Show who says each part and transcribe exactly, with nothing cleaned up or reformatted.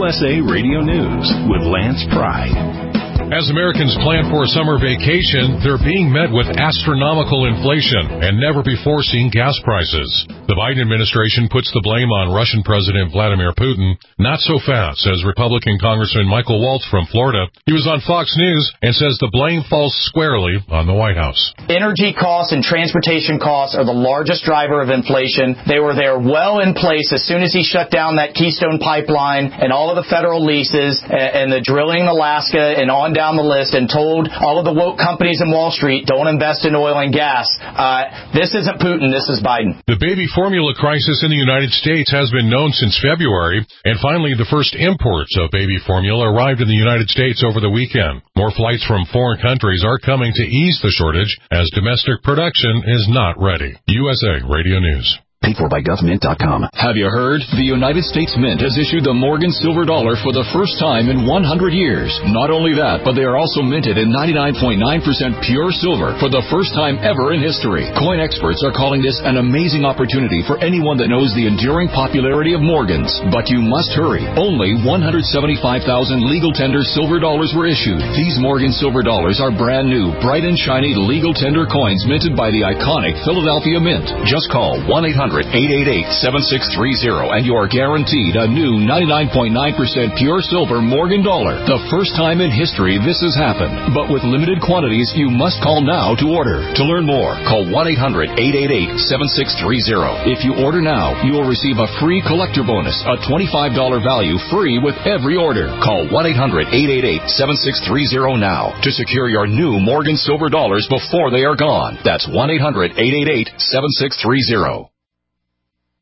Speaker 1: S A Radio News with Lance Pry.
Speaker 2: As Americans plan for a summer vacation, they're being met with astronomical inflation and never-before-seen gas prices. The Biden administration puts the blame on Russian President Vladimir Putin. Not so fast, says Republican Congressman Michael Waltz from Florida. He was on Fox News and says the blame falls squarely on the White House.
Speaker 3: Energy costs and transportation costs are the largest driver of inflation. They were there well in place as soon as he shut down that Keystone pipeline and all of the federal leases and the drilling in Alaska and on down the list, and told all of the woke companies in Wall Street, don't invest in oil and gas. Uh, this isn't Putin, this is Biden.
Speaker 2: The baby formula crisis in the United States has been known since February, and finally the first imports of baby formula arrived in the United States over the weekend. More flights from foreign countries are coming to ease the shortage as domestic production is not ready. U S A Radio News.
Speaker 4: Paid for by gov mint dot com.
Speaker 5: Have you heard? The United States Mint has issued the Morgan Silver Dollar for the first time in one hundred years. Not only that, but they are also minted in ninety-nine point nine percent pure silver for the first time ever in history. Coin experts are calling this an amazing opportunity for anyone that knows the enduring popularity of Morgans. But you must hurry. Only one hundred seventy-five thousand legal tender silver dollars were issued. These Morgan Silver Dollars are brand new, bright and shiny legal tender coins minted by the iconic Philadelphia Mint. Just call one eight hundred eight eight eight seven six three zero and you are guaranteed a new ninety-nine point nine percent pure silver Morgan dollar. The first time in history this has happened, but with limited quantities, you must call now to order. To learn more, call one eight hundred eight eight eight seven six three zero. If you order now, you will receive a free collector bonus, a twenty-five dollars value free with every order. Call one eight hundred eight eight eight seven six three zero now to secure your new Morgan Silver Dollars before they are gone. That's one eight hundred eight eight eight seven six three zero.